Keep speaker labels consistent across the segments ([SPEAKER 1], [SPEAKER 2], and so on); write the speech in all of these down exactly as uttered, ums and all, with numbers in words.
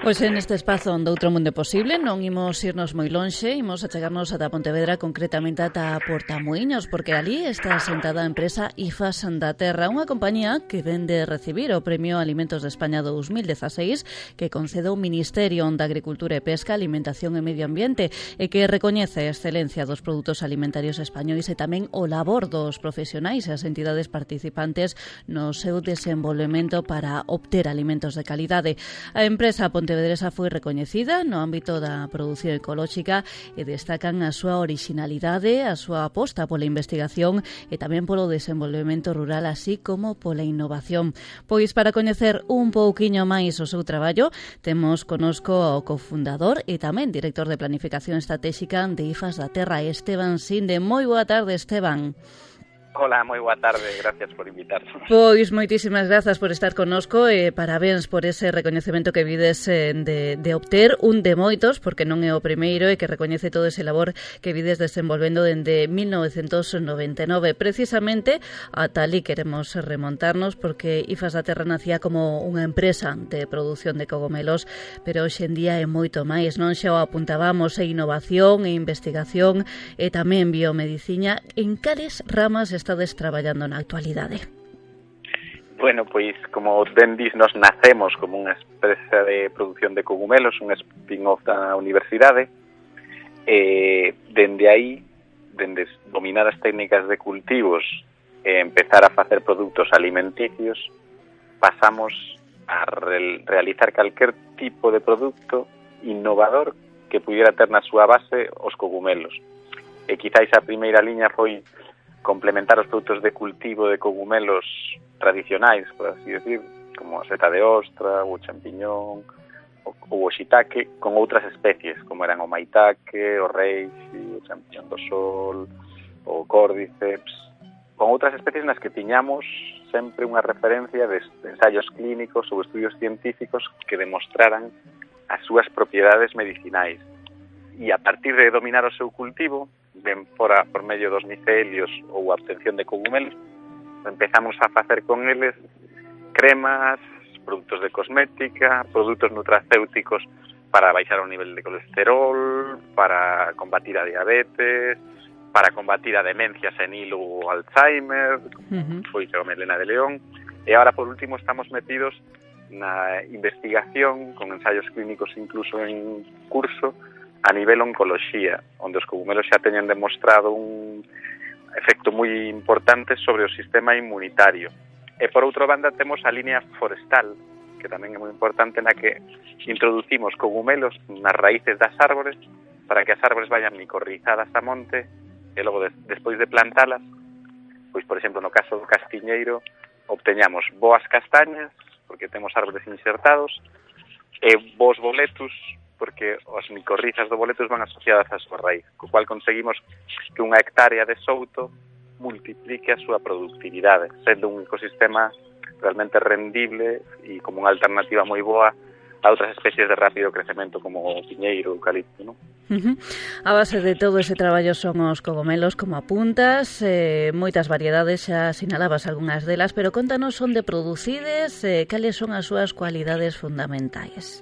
[SPEAKER 1] Pois en este espazo onde outro mundo é posible non imos irnos moi lonxe, imos achegarnos ata Pontevedra, concretamente ata Portamuíños, porque ali está asentada a empresa I F A S da Terra, unha compañía que vende recibir o Premio Alimentos de España dos mil dezaseis que concede o Ministerio de Agricultura e Pesca, Alimentación e Medio Ambiente e que recoñece a excelencia dos produtos alimentarios españois e tamén o labor dos profesionais e as entidades participantes no seu desenvolvemento para obter alimentos de calidade. A empresa Pontevedra Pontevedresa foi recoñecida no ámbito da produción ecolóxica e destacan a súa orixinalidade, a súa aposta pola investigación e tamén polo desenvolvemento rural, así como pola innovación. Pois para coñecer un pouquiño máis o seu traballo, temos conosco o cofundador e tamén director de Planificación Estratégica de I F A S da Terra, Esteban Sinde. Moi boa tarde, Esteban.
[SPEAKER 2] Hola, moi boa tarde, gracias por invitarnos.
[SPEAKER 1] Pois moitísimas grazas por estar connosco e parabéns por ese recoñecemento que vides de, de obter, un de moitos, porque non é o primeiro e que recoñece todo ese labor que vides desenvolvendo dende mil novecentos noventa e nove. Precisamente ata ali queremos remontarnos, porque I F A S da Terra nacía como unha empresa de produción de cogomelos, pero hoxe en día é moito máis, non? Xa o apuntábamos, e innovación e investigación e tamén biomedicina. En cales ramas estades traballando na actualidade?
[SPEAKER 2] Bueno, pois, como ben dis, nos nacemos como unha empresa de produción de cogumelos, un spin-off da universidade, e dende aí, dende dominar as técnicas de cultivos e empezar a facer produtos alimenticios, pasamos a re- realizar calquer tipo de produto innovador que pudiera ter na súa base os cogumelos. E quizáis a primeira liña foi complementar os produtos de cultivo de cogumelos tradicionais, por así decir, como a seta de ostra, o champiñón, ou o shiitake, con outras especies, como eran o maitake, o reishi, o champiñón do sol, o córdiceps, con outras especies nas que tiñamos sempre unha referencia de ensaios clínicos ou estudios científicos que demostraran as súas propiedades medicinais. E a partir de dominar o seu cultivo, ben fora por medio dos micelios ou a obtención de cogumelos, empezamos a facer con eles cremas, produtos de cosmética, produtos nutracéuticos para baixar o nivel de colesterol, para combatir a diabetes, para combatir a demencia senil ou Alzheimer, uh-huh. Foi o melena de león, e agora por último estamos metidos na investigación con ensaios clínicos incluso en curso a nivel oncoloxía, onde os cogumelos xa teñen demostrado un efecto moi importante sobre o sistema inmunitario. E por outra banda temos a línea forestal, que tamén é moi importante, na que introducimos cogumelos nas raíces das árbores para que as árbores vayan micorrizadas a monte e logo des, despois de plantalas, pois por exemplo no caso do castiñeiro obteñamos boas castañas, porque temos árboles insertados, e bos boletus, porque as micorrizas do boletus van asociadas á súa raíz, co cual conseguimos que unha hectárea de souto multiplique a súa productividade, sendo un ecosistema realmente rendible e como unha alternativa moi boa a outras especies de rápido crecemento como o piñeiro, o eucalipto, non?
[SPEAKER 1] Uh-huh. A base de todo ese traballo son os cogomelos, como apuntas, eh, moitas variedades, xa sinalabas algunhas delas, pero contanos onde producides, eh, cales son as súas cualidades fundamentais.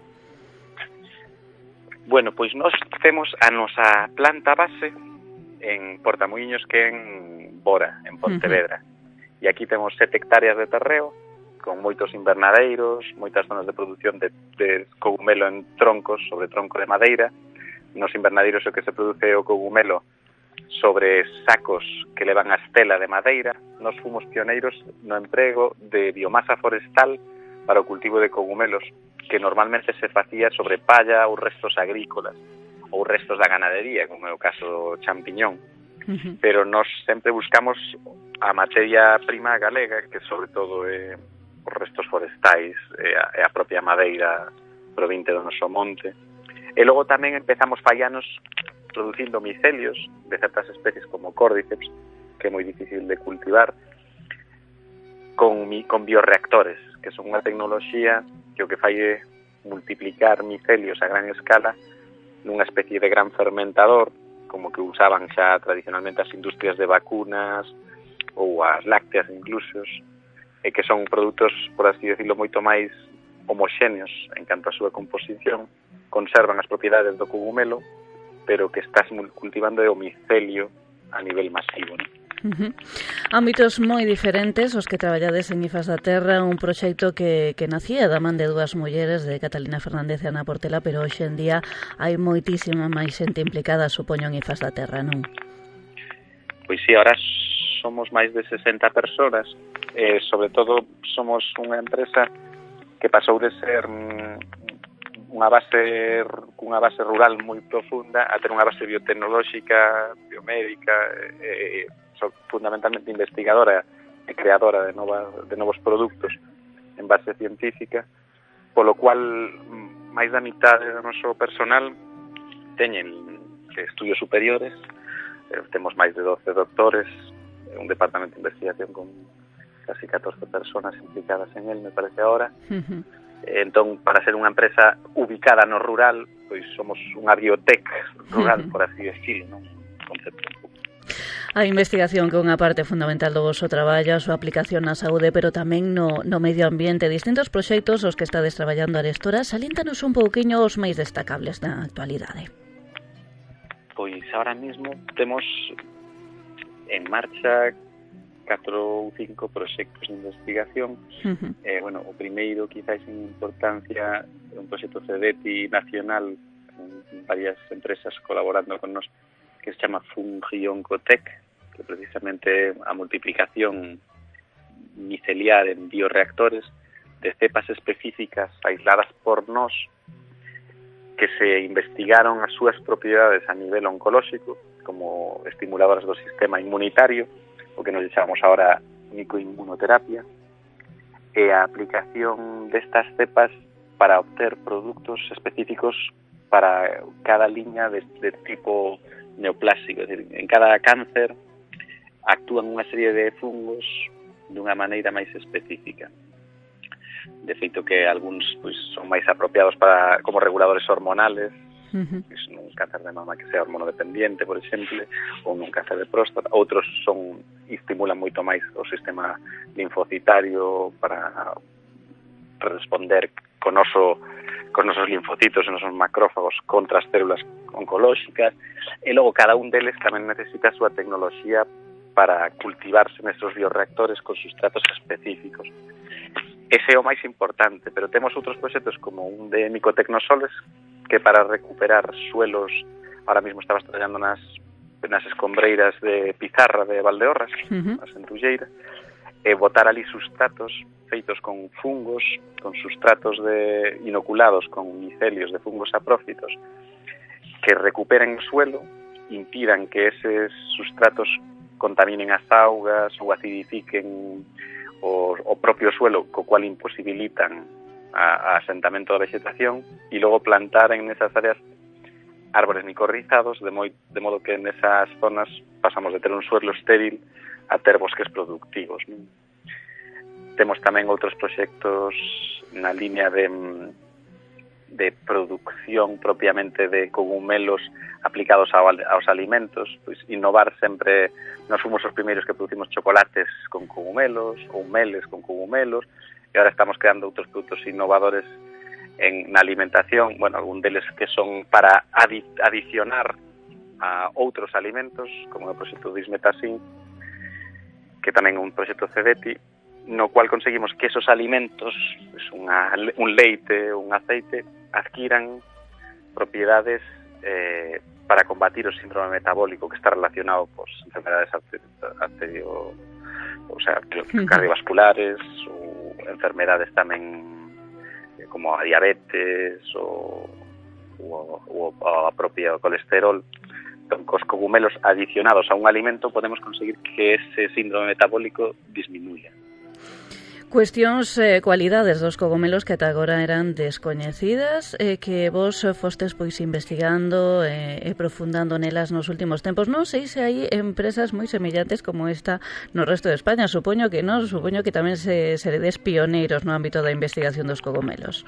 [SPEAKER 2] Bueno, pois nós temos a nosa planta base en Portamuíños, que é en Bora, en Pontevedra. Uh-huh. E aquí temos sete hectáreas de terreo, con moitos invernadeiros, moitas zonas de produción de, de cogumelo en troncos, sobre tronco de madeira. Nos invernadeiros o que se produce o cogumelo sobre sacos que levan a estela de madeira. Nos fomos pioneiros no emprego de biomasa forestal para o cultivo de cogumelos, que normalmente se facía sobre palla ou restos agrícolas, ou restos da ganadería, como é o caso do champiñón. Uh-huh. Pero nós sempre buscamos a materia prima galega, que sobre todo é os restos forestais, e a, e a propia madeira provinte do noso monte. E logo tamén empezamos fallanos producindo micelios de certas especies como córdiceps, que é moi difícil de cultivar, con, con bioreactores, que son unha tecnoloxía que o que fai é multiplicar micelios a gran escala nunha especie de gran fermentador, como que usaban xa tradicionalmente as industrias de vacunas ou as lácteas incluso, e que son produtos, por así decirlo, moito máis homoxéneos en canto a súa composición, conservan as propiedades do cogumelo, pero que estás cultivando o micelio a nivel masivo, non?
[SPEAKER 1] Uh-huh. Ámbitos moi diferentes os que traballades en IFAS da Terra, un proxecto que, que nacía da man de dúas mulleres, de Catalina Fernández e Ana Portela, pero hoxe en día hai moitísima máis xente implicada, supoño, en IFAS da Terra, non?
[SPEAKER 2] Pois sí, ahora somos máis de sesenta persoas, e sobre todo somos unha empresa que pasou de ser unha base unha base rural moi profunda a ter unha base biotecnolóxica, biomédica, e, son fundamentalmente investigadora e creadora de novas de novos produtos en base científica, polo cual máis da mitad do noso personal teñen estudios superiores, eh, temos máis de doce doctores, un departamento de investigación con casi catorce persoas implicadas en él, me parece ahora. Uh-huh. Entón, para ser unha empresa ubicada no rural, pois somos unha biotech rural, uh-huh, por así decirlo, non? Concepto.
[SPEAKER 1] A investigación que é unha parte fundamental do vosso traballo, a súa aplicación na saúde, pero tamén no, no medio ambiente. Distintos proxectos os que estades traballando arestora, saliéntanos un pouquiño os máis destacables na actualidade.
[SPEAKER 2] Pois ahora mesmo temos en marcha catro ou cinco proxectos de investigación. Uh-huh. Eh, bueno, o primeiro, quizás en importancia, é un proxecto CEDETI nacional, con varias empresas colaborando con nos, que se chama Fungioncotec, que precisamente a multiplicación miceliar en bioreactores de cepas específicas aisladas por nós, que se investigaron as súas propiedades a nivel oncolóxico como estimuladoras do sistema inmunitario, o que nos chamamos ahora micoinmunoterapia, e a aplicación destas cepas para obter produtos específicos para cada liña de, de tipo neoplásico. Es decir, en cada cáncer actúan unha serie de fungos dunha maneira máis específica. De feito que algúns pois, son máis apropiados para como reguladores hormonales, uh-huh, pois, nun cáncer de mama que sea hormonodependiente, por exemplo, ou nun cáncer de próstata. Outros son estimulan moito máis o sistema linfocitario para responder con oso con nosos linfocitos e nosos macrófagos contra as células oncolóxicas, e logo cada un deles tamén necesita a súa tecnoloxía para cultivarse nestes bioreactores con sustratos específicos. Ese é o máis importante, pero temos outros proxectos como un de micotecnosoles, que para recuperar suelos, ahora mismo estabas traballando nas, nas escombreiras de pizarra de Valdeorras, uh-huh, nas Entulleiras, e botar ali sustratos feitos con fungos, con sustratos de inoculados con micelios de fungos saprófitos, que recuperen o suelo, impidan que eses sustratos contaminen as augas ou acidifiquen o, o propio suelo, co cual imposibilitan a, a asentamento da vegetación, e logo plantar en esas áreas árboles micorrizados, de, moi, de modo que en esas zonas pasamos de ter un suelo estéril a ter bosques productivos. Temos tamén outros proxectos na línea de, de producción propiamente de cogumelos aplicados ao, aos alimentos, pois innovar sempre. Nós fomos os primeiros que producimos chocolates con cogumelos ou meles con cogumelos, e agora estamos creando outros produtos innovadores en, na alimentación, bueno, algún deles que son para adi, adicionar a outros alimentos, como o proxecto Dismetasin, que tamén é un proxecto CEDETI, no cual conseguimos que esos alimentos, pues unha, un leite, un aceite, adquiran propiedades eh, para combatir o síndrome metabólico que está relacionado con pues, enfermedades arterio, o sea, cardiovasculares ou enfermedades tamén eh, como a diabetes ou, ou, ou a propia colesterol. Entón, cos cogumelos adicionados a un alimento podemos conseguir que ese síndrome metabólico disminuya.
[SPEAKER 1] Cuestións, eh, cualidades dos cogumelos que ata agora eran descoñecidas, eh, que vos fostes pois investigando e eh, profundando nelas nos últimos tempos. Non sei se hai empresas moi semellantes como esta no resto de España. Supoño que non, supoño que tamén se seredes pioneiros no ámbito da investigación dos cogumelos.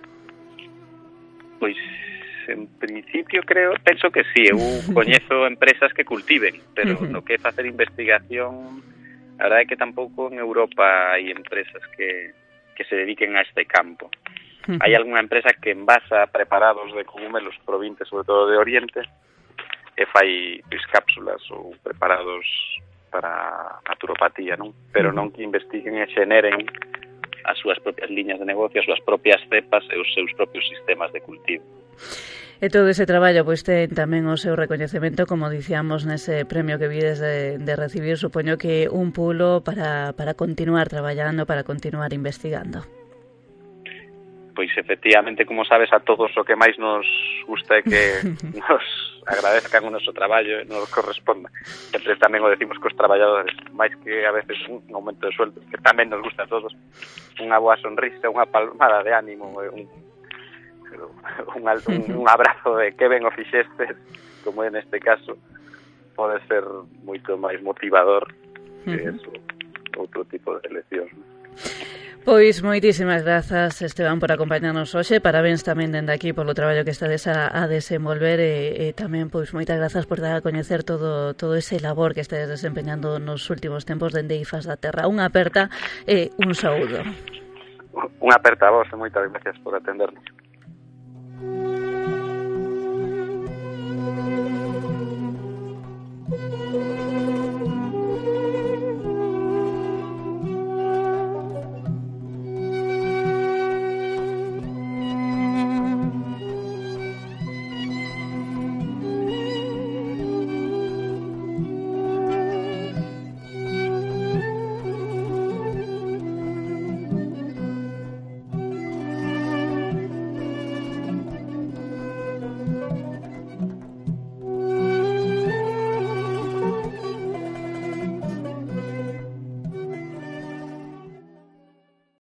[SPEAKER 2] Pois, en principio, creo, penso que sí. Eu coñezo empresas que cultiven, pero no que é facer investigación... A verdade é que tampouco en Europa hai empresas que, que se dediquen a este campo. Uh-huh. Hai algunha empresa que envasa preparados de cogumelos provinte, sobre todo de Oriente, e fai pois, cápsulas ou preparados para naturopatía, non? Pero non que investiguen e xeneren as súas propias liñas de negocio, as súas propias cepas e os seus propios sistemas de cultivo.
[SPEAKER 1] E todo ese traballo pois ten tamén o seu recoñecemento, como dicíamos nese premio que vides de, de recibir, supoño que un pulo para, para continuar traballando, para continuar investigando.
[SPEAKER 2] Pois efectivamente, como sabes, a todos o que máis nos gusta é que nos agradezcan o noso traballo e nos corresponda. Sempre tamén o decimos cos traballadores, máis que a veces un aumento de sueldo, que tamén nos gusta a todos, unha boa sonrisa, unha palmada de ánimo, un, un, un, un abrazo de que ben o fixestes, como é neste caso, pode ser moito máis motivador que eso, outro tipo de leccións.
[SPEAKER 1] Pois moitísimas grazas, Esteban, por acompañarnos hoxe. Parabéns tamén dende aquí polo traballo que estades a, a desenvolver e, e tamén pois moitas grazas por dar a coñecer todo todo ese labor que estades desempeñando nos últimos tempos dende IFAS da Terra. Unha aperta e un saúdo.
[SPEAKER 2] Unha aperta a vos e moitas gracias por atendernos.